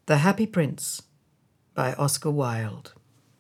The Happy Prince by Oscar Wilde.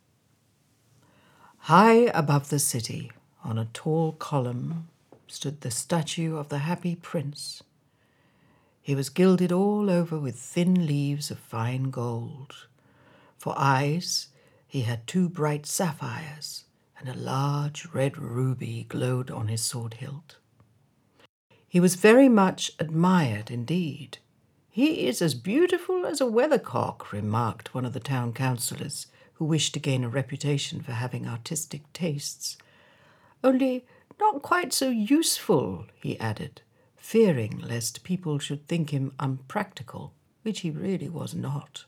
High above the city, on a tall column, stood the statue of the Happy Prince. He was gilded all over with thin leaves of fine gold. For eyes, he had 2 bright sapphires, and a large red ruby glowed on his sword hilt. He was very much admired indeed. "He is as beautiful as a weathercock," remarked one of the town councillors, who wished to gain a reputation for having artistic tastes. "Only not quite so useful," he added, fearing lest people should think him unpractical, which he really was not.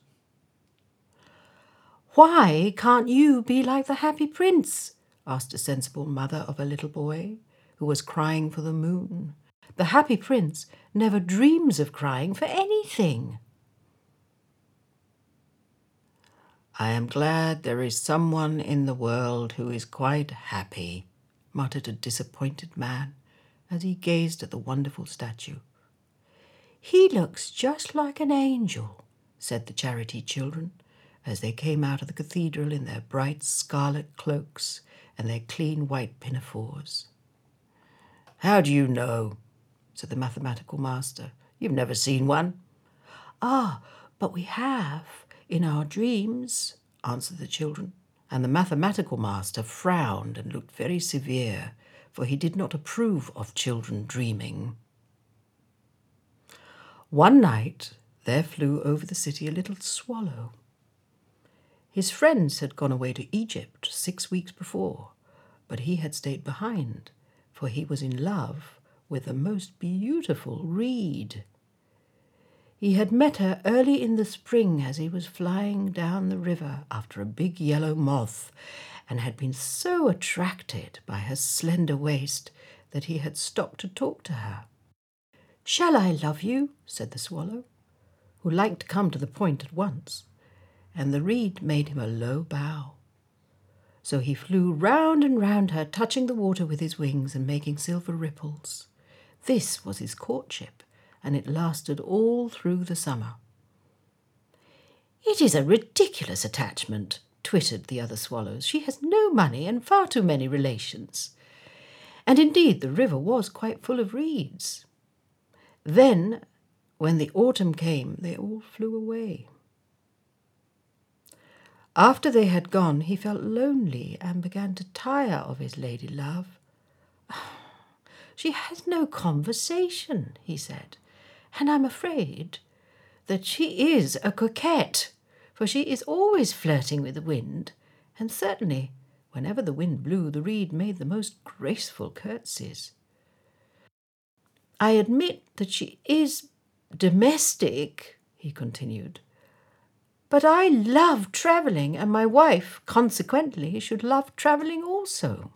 "Why can't you be like the Happy Prince?" asked a sensible mother of a little boy who was crying for the moon. "The Happy Prince never dreams of crying for anything." "I am glad there is someone in the world who is quite happy," muttered a disappointed man as he gazed at the wonderful statue. "He looks just like an angel," said the charity children, as they came out of the cathedral in their bright scarlet cloaks and their clean white pinafores. "How do you know?" said the mathematical master. "You've never seen one." "Ah, but we have, in our dreams," answered the children, and the mathematical master frowned and looked very severe, for he did not approve of children dreaming. One night there flew over the city a little swallow. His friends had gone away to Egypt 6 weeks before, but he had stayed behind, for he was in love with the most beautiful reed. He had met her early in the spring as he was flying down the river after a big yellow moth, and had been so attracted by her slender waist that he had stopped to talk to her. "Shall I love you?" said the swallow, who liked to come to the point at once, and the reed made him a low bow. So he flew round and round her, touching the water with his wings and making silver ripples. This was his courtship, and it lasted all through the summer. "It is a ridiculous attachment," twittered the other swallows. "She has no money and far too many relations." And indeed the river was quite full of reeds. Then, when the autumn came, they all flew away. After they had gone, he felt lonely and began to tire of his lady love. "She has no conversation," he said, "and I'm afraid that she is a coquette, for she is always flirting with the wind, and certainly whenever the wind blew, the reed made the most graceful curtsies. I admit that she is domestic," he continued, "but I love travelling, and my wife, consequently, should love travelling also.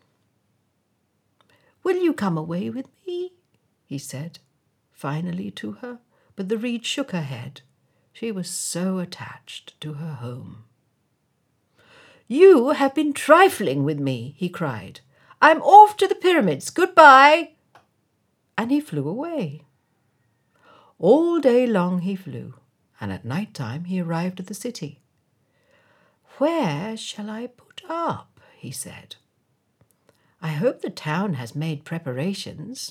Will you come away with me?" he said, finally to her, but the reed shook her head. She was so attached to her home. "You have been trifling with me," he cried. "I'm off to the pyramids. Goodbye." And he flew away. All day long he flew, and at night time he arrived at the city. "Where shall I put up?" he said. "I hope the town has made preparations."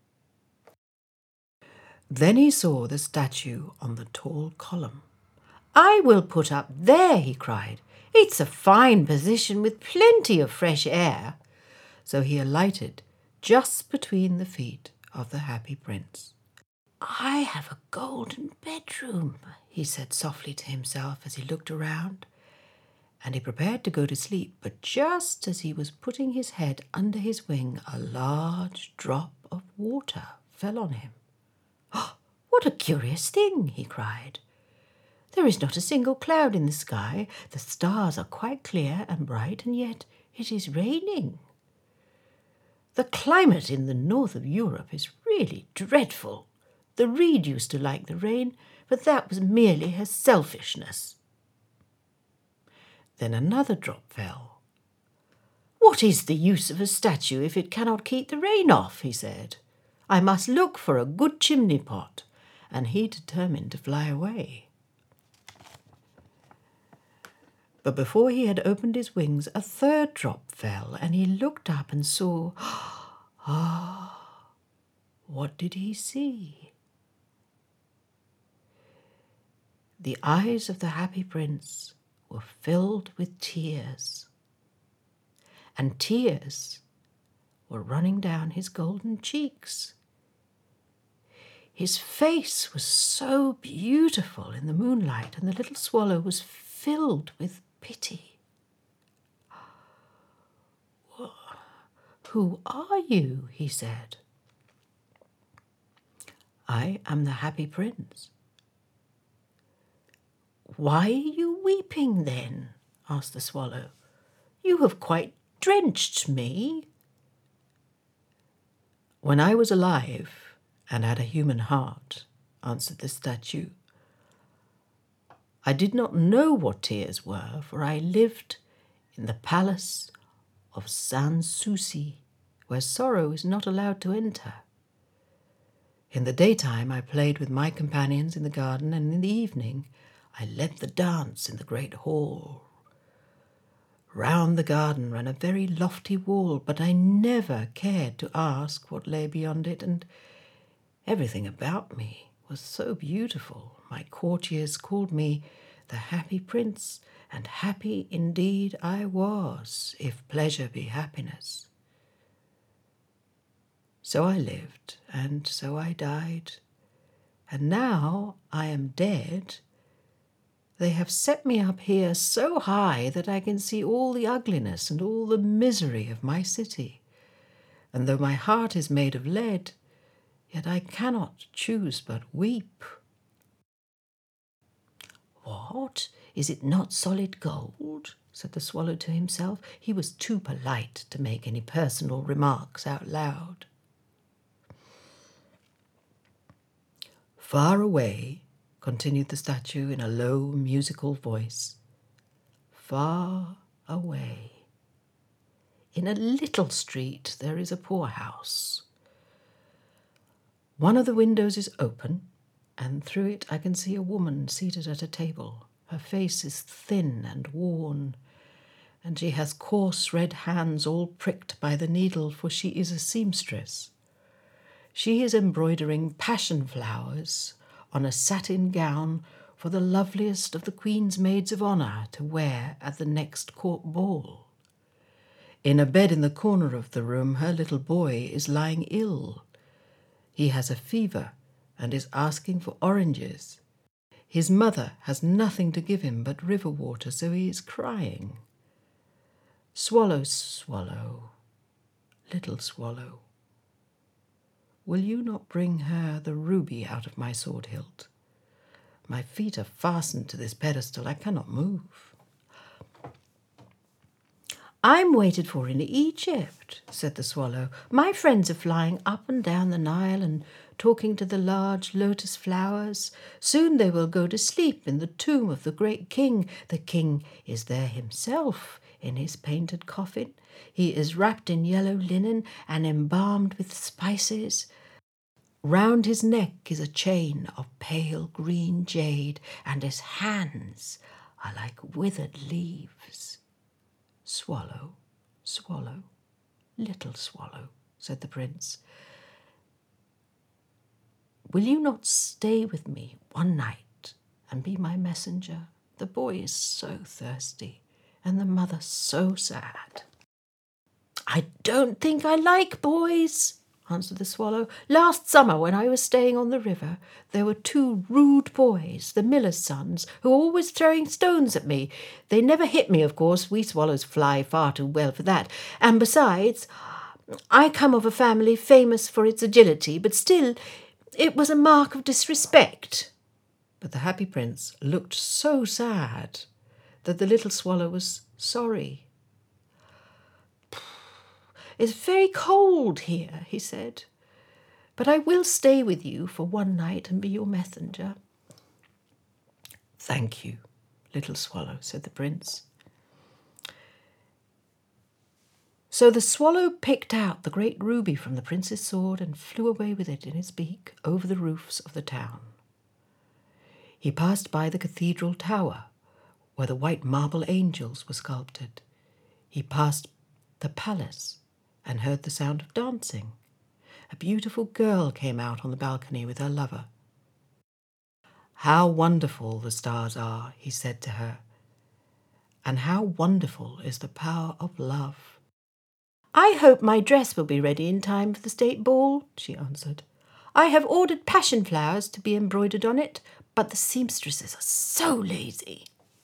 Then he saw the statue on the tall column. "I will put up there," he cried. "It's a fine position with plenty of fresh air." So he alighted just between the feet of the Happy Prince. "I have a golden bedroom," he said softly to himself as he looked around, and he prepared to go to sleep, but just as he was putting his head under his wing, a large drop of water fell on him. "Oh, what a curious thing!" he cried. "There is not a single cloud in the sky, the stars are quite clear and bright, and yet it is raining. The climate in the north of Europe is really dreadful. The reed used to like the rain, but that was merely her selfishness." Then another drop fell. "What is the use of a statue if it cannot keep the rain off?" he said. "I must look for a good chimney pot," and he determined to fly away. But before he had opened his wings, a third drop fell, and he looked up and saw... What did he see? The eyes of the happy prince were filled with tears, and tears were running down his golden cheeks. His face was so beautiful in the moonlight, and the little swallow was filled with pity. "Who are you?" he said. "I am the happy prince." "Why are you weeping then?" asked the swallow. "You have quite drenched me." "When I was alive and had a human heart," answered the statue, "I did not know what tears were, for I lived in the palace of Sans Souci, where sorrow is not allowed to enter. In the daytime I played with my companions in the garden, and in the evening I led the dance in the great hall. Round the garden ran a very lofty wall, but I never cared to ask what lay beyond it, and everything about me was so beautiful. My courtiers called me the happy prince, and happy indeed I was, if pleasure be happiness. So I lived, and so I died, and now I am dead. They have set me up here so high that I can see all the ugliness and all the misery of my city. And though my heart is made of lead, yet I cannot choose but weep." "What? Is it not solid gold?" said the swallow to himself. He was too polite to make any personal remarks out loud. "Far away," continued the statue in a low, musical voice, "far away, in a little street there is a poorhouse. One of the windows is open, and through it I can see a woman seated at a table. Her face is thin and worn, and she has coarse red hands all pricked by the needle, for she is a seamstress. She is embroidering passion flowers on a satin gown for the loveliest of the Queen's maids of honour to wear at the next court ball. In a bed in the corner of the room her little boy is lying ill. He has a fever and is asking for oranges. His mother has nothing to give him but river water, so he is crying. Swallow, swallow, little swallow, will you not bring her the ruby out of my sword hilt? My feet are fastened to this pedestal. I cannot move." "I'm waited for in Egypt," said the swallow. "My friends are flying up and down the Nile and talking to the large lotus flowers. Soon they will go to sleep in the tomb of the great king. The king is there himself in his painted coffin. He is wrapped in yellow linen and embalmed with spices. Round his neck is a chain of pale green jade, and his hands are like withered leaves." "Swallow, swallow, little swallow," said the prince, "will you not stay with me one night and be my messenger? The boy is so thirsty, and the mother so sad." "I don't think I like boys," answered the swallow. "Last summer, when I was staying on the river, there were 2 rude boys, the miller's sons, who were always throwing stones at me. They never hit me, of course. We swallows fly far too well for that. And besides, I come of a family famous for its agility, but still, it was a mark of disrespect." But the happy prince looked so sad that the little swallow was sorry. "It's very cold here," he said, "but I will stay with you for one night and be your messenger." "Thank you, little swallow," said the prince. So the swallow picked out the great ruby from the prince's sword and flew away with it in his beak over the roofs of the town. He passed by the cathedral tower, where the white marble angels were sculpted. He passed the palace and heard the sound of dancing. A beautiful girl came out on the balcony with her lover. "How wonderful the stars are," he said to her, "and how wonderful is the power of love." "I hope my dress will be ready in time for the state ball," she answered. "I have ordered passion flowers to be embroidered on it, but the seamstresses are so lazy."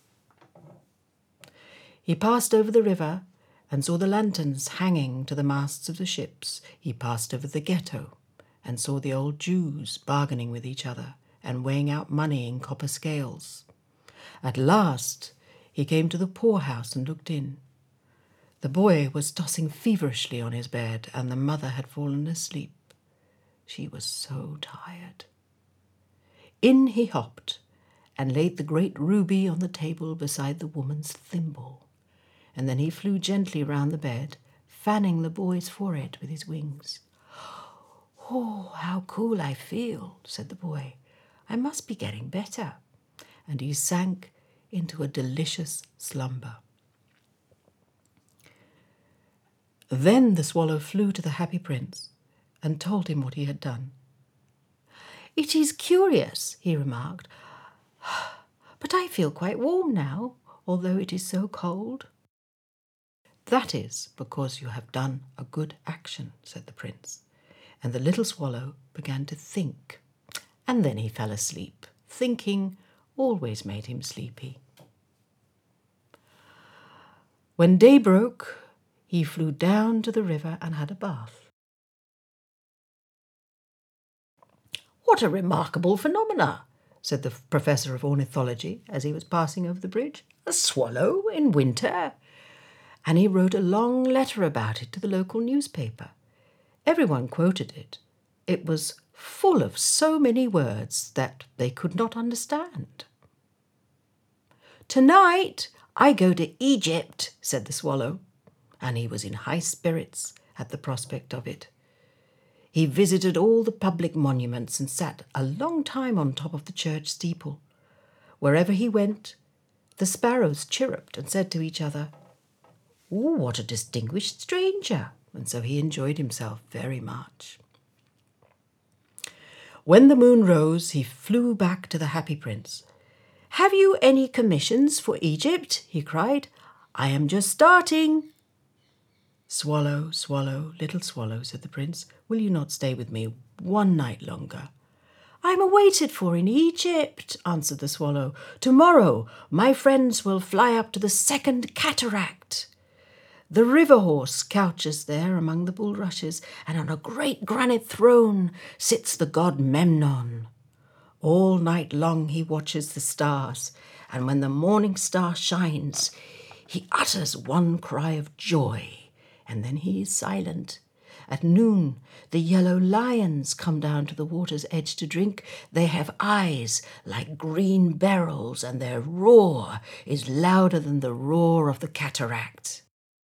He passed over the river and saw the lanterns hanging to the masts of the ships. He passed over the ghetto and saw the old Jews bargaining with each other and weighing out money in copper scales. At last he came to the poorhouse and looked in. The boy was tossing feverishly on his bed, and the mother had fallen asleep. She was so tired. In he hopped and laid the great ruby on the table beside the woman's thimble. And then he flew gently round the bed, fanning the boy's forehead with his wings. "Oh, how cool I feel," said the boy. "I must be getting better." And he sank into a delicious slumber. Then the swallow flew to the happy prince and told him what he had done. "It is curious," he remarked, "but I feel quite warm now, although it is so cold." "That is because you have done a good action," said the prince, and the little swallow began to think, and then he fell asleep. Thinking always made him sleepy. When day broke, he flew down to the river and had a bath. "What a remarkable phenomena," said the professor of ornithology as he was passing over the bridge. "A swallow in winter?" And he wrote a long letter about it to the local newspaper. Everyone quoted it. It was full of so many words that they could not understand. "Tonight I go to Egypt," said the swallow, and he was in high spirits at the prospect of it. He visited all the public monuments and sat a long time on top of the church steeple. Wherever he went, the sparrows chirruped and said to each other, "Oh, what a distinguished stranger," and so he enjoyed himself very much. When the moon rose, he flew back to the happy prince. "Have you any commissions for Egypt?" he cried. "I am just starting." "Swallow, swallow, little swallow," said the prince, "will you not stay with me one night longer?" "I am awaited for in Egypt," answered the swallow. "Tomorrow my friends will fly up to the second cataract. The river horse couches there among the bulrushes, and on a great granite throne sits the god Memnon. All night long he watches the stars, and when the morning star shines, he utters one cry of joy, and then he is silent. At noon, the yellow lions come down to the water's edge to drink. They have eyes like green beryls, and their roar is louder than the roar of the cataract."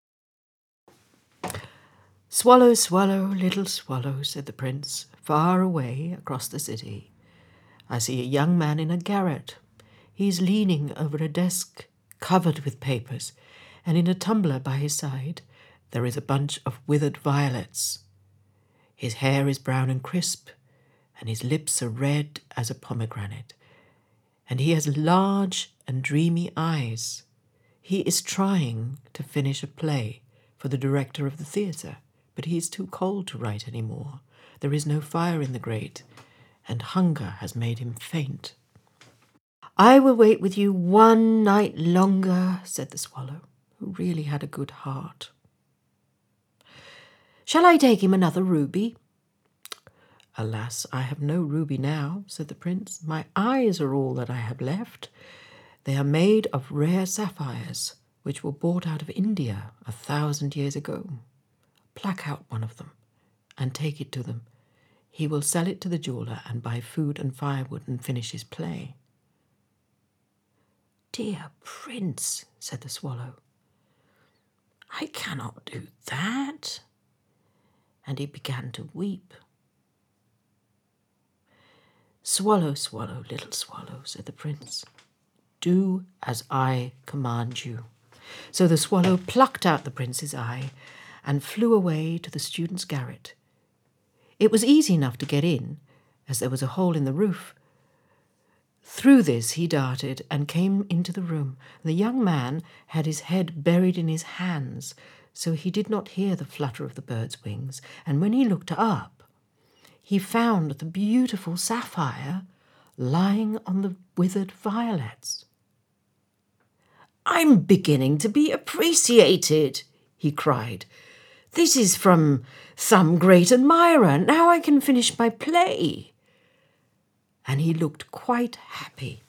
"Swallow, swallow, little swallow," said the prince, "far away across the city I see a young man in a garret. He's leaning over a desk covered with papers, and in a tumbler by his side there is a bunch of withered violets. His hair is brown and crisp, and his lips are red as a pomegranate, and he has large and dreamy eyes. He is trying to finish a play for the director of the theatre, but he is too cold to write any more. There is no fire in the grate, and hunger has made him faint." "I will wait with you one night longer," said the swallow, who really had a good heart. "Shall I take him another ruby?" "Alas, I have no ruby now," said the prince. "My eyes are all that I have left. They are made of rare sapphires, which were brought out of India 1,000 years ago. Pluck out one of them and take it to them. He will sell it to the jeweller and buy food and firewood and finish his play." "Dear prince," said the swallow, "I cannot do that." And he began to weep. "Swallow, swallow, little swallow," said the prince. Do as I command you." So the swallow plucked out the prince's eye and flew away to the student's garret. It was easy enough to get in, as there was a hole in the roof. Through this he darted and came into the room. The young man had his head buried in his hands, so he did not hear the flutter of the bird's wings, and when he looked up, he found the beautiful sapphire lying on the withered violets. "I'm beginning to be appreciated," he cried. "This is from some great admirer. Now I can finish my play." And he looked quite happy.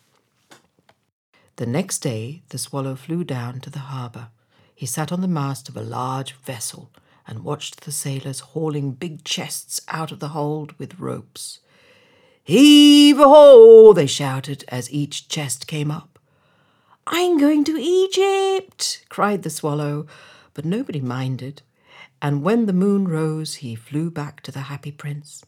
The next day the swallow flew down to the harbour. He sat on the mast of a large vessel and watched the sailors hauling big chests out of the hold with ropes. "Heave-a-ho!" they shouted as each chest came up. "I'm going to Egypt!" cried the swallow, but nobody minded, and when the moon rose he flew back to the happy prince.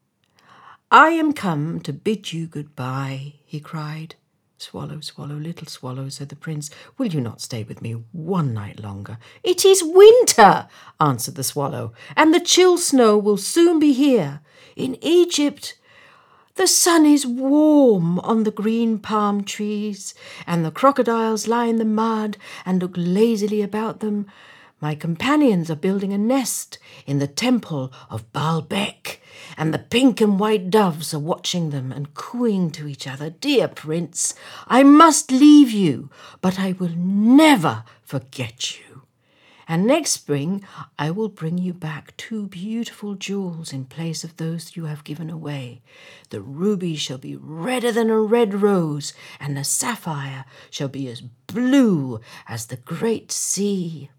"I am come to bid you good-bye," he cried. "Swallow, swallow, little swallow," said the prince, "will you not stay with me one night longer?" "It is winter," answered the swallow, "and the chill snow will soon be here. In Egypt the sun is warm on the green palm trees, and the crocodiles lie in the mud and look lazily about them. My companions are building a nest in the temple of Baalbek, and the pink and white doves are watching them and cooing to each other. Dear prince, I must leave you, but I will never forget you. And next spring I will bring you back 2 beautiful jewels in place of those you have given away. The ruby shall be redder than a red rose, and the sapphire shall be as blue as the great sea."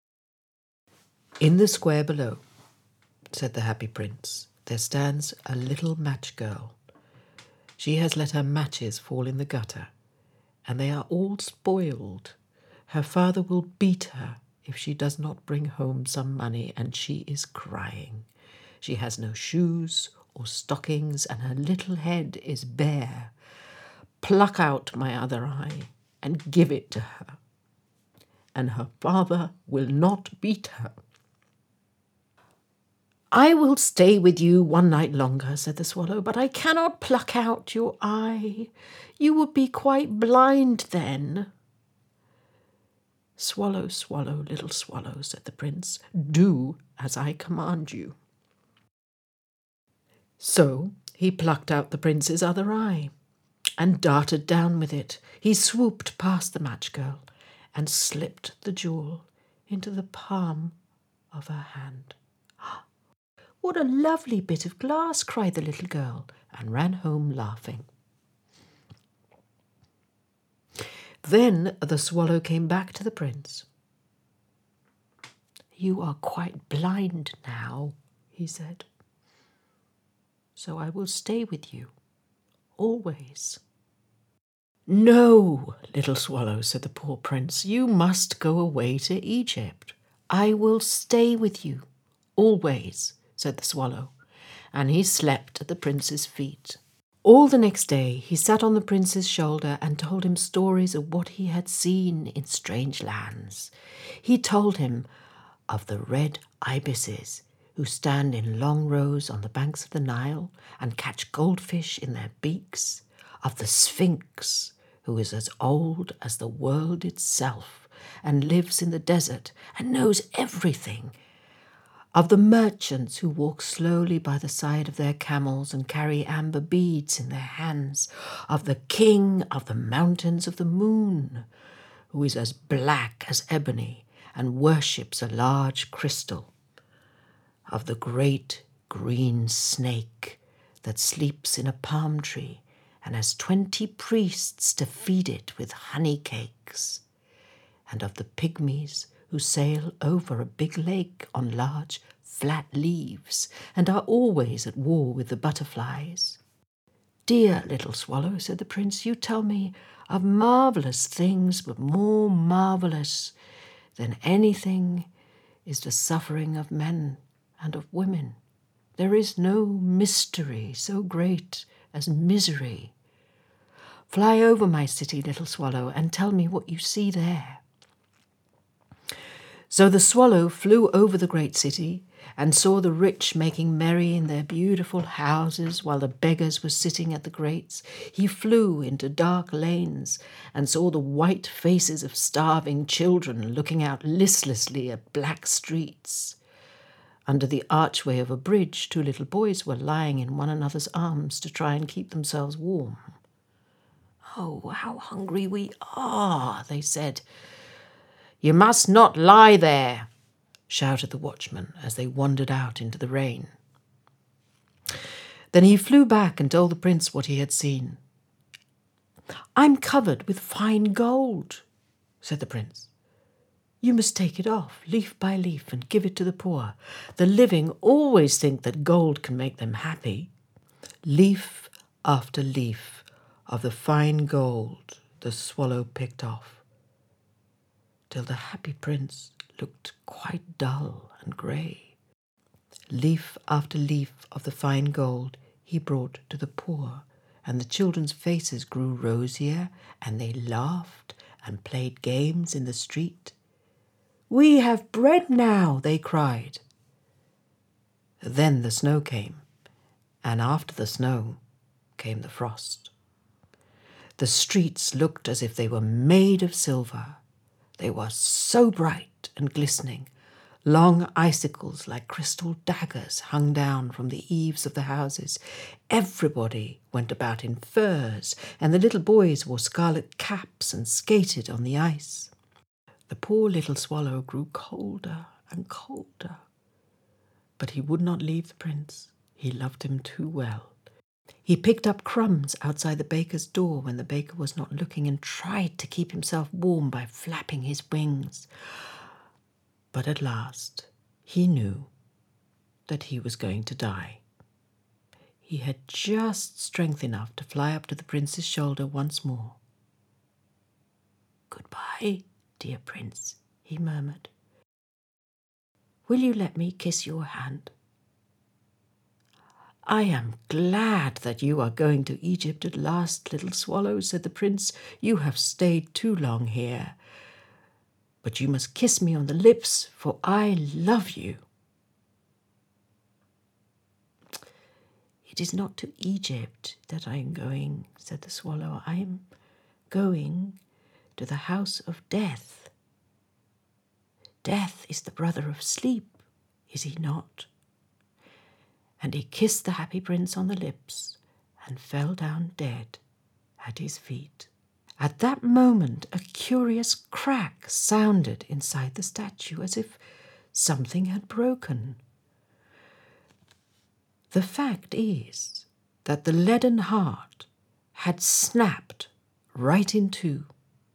"In the square below," said the happy prince, "there stands a little match girl. She has let her matches fall in the gutter, and they are all spoiled. Her father will beat her if she does not bring home some money, and she is crying. She has no shoes or stockings, and her little head is bare. Pluck out my other eye and give it to her, and her father will not beat her." "I will stay with you one night longer," said the swallow, "but I cannot pluck out your eye. You would be quite blind then." "Swallow, swallow, little swallow," said the prince, "do as I command you." So he plucked out the prince's other eye and darted down with it. He swooped past the match girl and slipped the jewel into the palm of her hand. "What a lovely bit of glass!" cried the little girl, and ran home laughing. Then the swallow came back to the prince. "You are quite blind now," he said, "so I will stay with you always." "No, little swallow," said the poor prince, "you must go away to Egypt." "I will stay with you always," said the swallow, and he slept at the prince's feet. All the next day he sat on the prince's shoulder and told him stories of what he had seen in strange lands. He told him of the red ibises who stand in long rows on the banks of the Nile and catch goldfish in their beaks, of the Sphinx, who is as old as the world itself and lives in the desert and knows everything, of the merchants who walk slowly by the side of their camels and carry amber beads in their hands, of the king of the mountains of the moon, who is as black as ebony and worships a large crystal, of the great green snake that sleeps in a palm tree and has 20 priests to feed it with honey cakes, and of the pygmies who sail over a big lake on large flat leaves and are always at war with the butterflies. "Dear little swallow," said the prince, "you tell me of marvellous things, but more marvellous than anything is the suffering of men and of women. There is no mystery so great as misery. Fly over my city, little swallow, and tell me what you see there." So the swallow flew over the great city and saw the rich making merry in their beautiful houses while the beggars were sitting at the grates. He flew into dark lanes and saw the white faces of starving children looking out listlessly at black streets. Under the archway of a bridge, 2 little boys were lying in one another's arms to try and keep themselves warm. "Oh, how hungry we are," they said. "You must not lie there," shouted the watchman as they wandered out into the rain. Then he flew back and told the prince what he had seen. "I'm covered with fine gold," said the prince. "You must take it off, leaf by leaf, and give it to the poor. The living always think that gold can make them happy." Leaf after leaf of the fine gold the swallow picked off, till the happy prince looked quite dull and grey. Leaf after leaf of the fine gold he brought to the poor, and the children's faces grew rosier, and they laughed and played games in the street. "We have bread now," they cried. Then the snow came, and after the snow came the frost. The streets looked as if they were made of silver. They were so bright and glistening. Long icicles like crystal daggers hung down from the eaves of the houses. Everybody went about in furs, and the little boys wore scarlet caps and skated on the ice. The poor little swallow grew colder and colder, but he would not leave the prince. He loved him too well. He picked up crumbs outside the baker's door when the baker was not looking and tried to keep himself warm by flapping his wings. But at last he knew that he was going to die. He had just strength enough to fly up to the prince's shoulder once more. "Goodbye, dear prince," he murmured. "Will you let me kiss your hand?" "I am glad that you are going to Egypt at last, little swallow," said the prince. "You have stayed too long here. But you must kiss me on the lips, for I love you." "It is not to Egypt that I am going," said the swallow. "I am going to the house of death. Death is the brother of sleep, is he not?" And he kissed the happy prince on the lips and fell down dead at his feet. At that moment, a curious crack sounded inside the statue, as if something had broken. The fact is that the leaden heart had snapped right in two.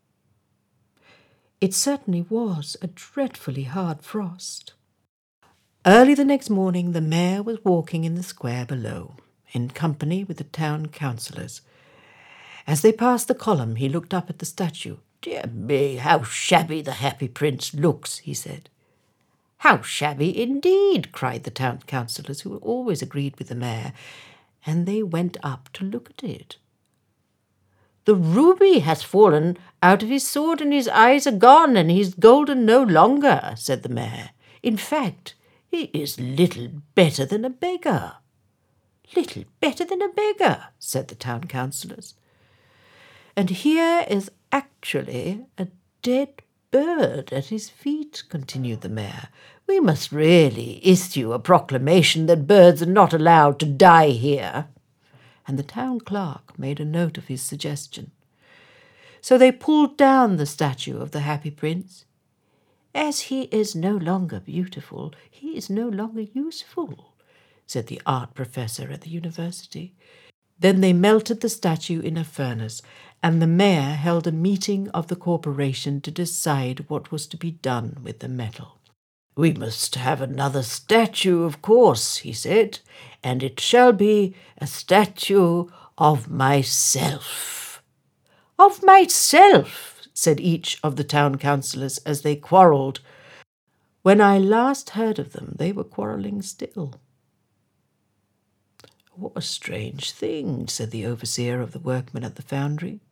It certainly was a dreadfully hard frost. Early the next morning, the mayor was walking in the square below, in company with the town councillors. As they passed the column, he looked up at the statue. "Dear me, how shabby the happy prince looks," he said. "How shabby indeed," cried the town councillors, who always agreed with the mayor, and they went up to look at it. "The ruby has fallen out of his sword, and his eyes are gone, and he's golden no longer," said the mayor. "In fact, he is little better than a beggar." "Little better than a beggar," said the town councillors. "And here is actually a dead bird at his feet," continued the mayor. "We must really issue a proclamation that birds are not allowed to die here." And the town clerk made a note of his suggestion. So they pulled down the statue of the happy prince. "As he is no longer beautiful, he is no longer useful," said the art professor at the university. Then they melted the statue in a furnace, and the mayor held a meeting of the corporation to decide what was to be done with the metal. "We must have another statue, of course," he said, "and it shall be a statue of myself." "Of myself," said each of the town councillors as they quarrelled. When I last heard of them, they were quarrelling still. "What a strange thing," said the overseer of the workmen at the foundry.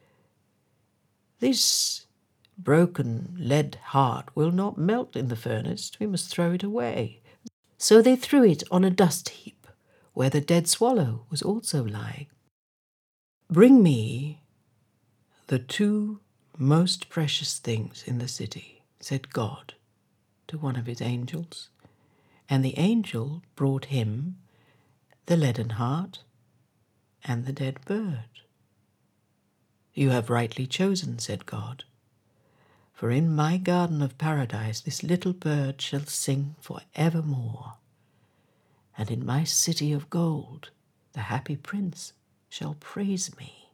"This broken lead heart will not melt in the furnace. We must throw it away." So they threw it on a dust heap, where the dead swallow was also lying. "Bring me the two most precious things in the city," said God to one of his angels. And the angel brought him the leaden heart and the dead bird. "You have rightly chosen," said God, "for in my garden of paradise this little bird shall sing for evermore, and in my city of gold the happy prince shall praise me."